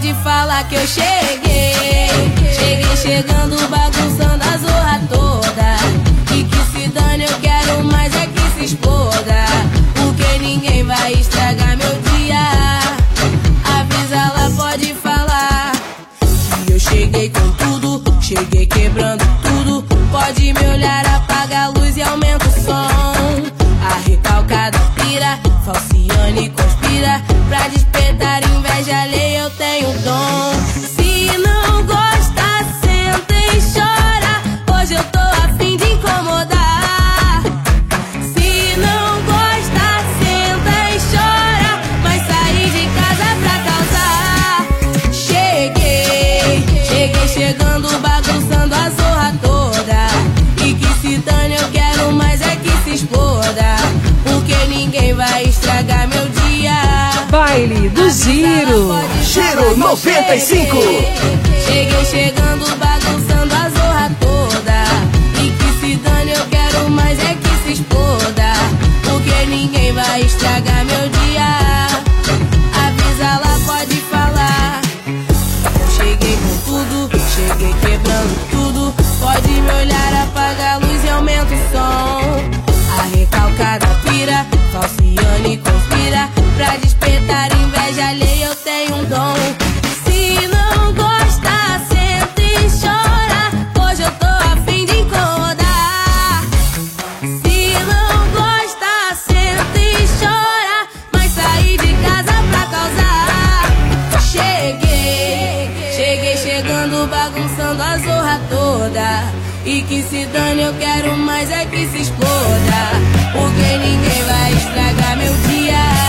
pode falar que eu cheguei. Cheguei chegando, bagunçando a zorra toda. E que se dane, eu quero mais é que se exploda. Porque ninguém vai estragar meu dia. Avisa lá, pode falar que eu cheguei com tudo, cheguei quebrando tudo. Pode me olhar, apaga a luz e aumenta o som. A recalcada pira, falciane conspira. Pra despertar inveja alheia eu tenho dom. Se não gosta, senta e chora. Hoje eu tô a fim de incomodar. Se não gosta, senta e chora. Mas saí de casa pra causar. Cheguei chegando, bagunçando a zorra toda. E que se dane, eu quero mais é que se exploda. Porque ninguém vai estragar meu dia. Baile do Giro. Giro 95. Cheguei chegando, bagunçando a zorra toda. E que se dane, eu quero mais é que se exploda. Porque ninguém vai estragar meu dia. Avisa lá, pode falar. Eu cheguei com tudo, cheguei quebrando tudo. Pode me olhar, apaga a luz e aumenta o som. A recalcada pira, falciane conspira. Pra despertar inveja alheia eu tenho um dom. Se não gosta, senta e chora. Hoje eu tô a fim de incomodar. Se não gosta, senta e chora. Mas saí de casa pra causar. Cheguei chegando, bagunçando a zorra toda. E que se dane, eu quero mais é que se exploda. Porque ninguém vai estragar meu dia.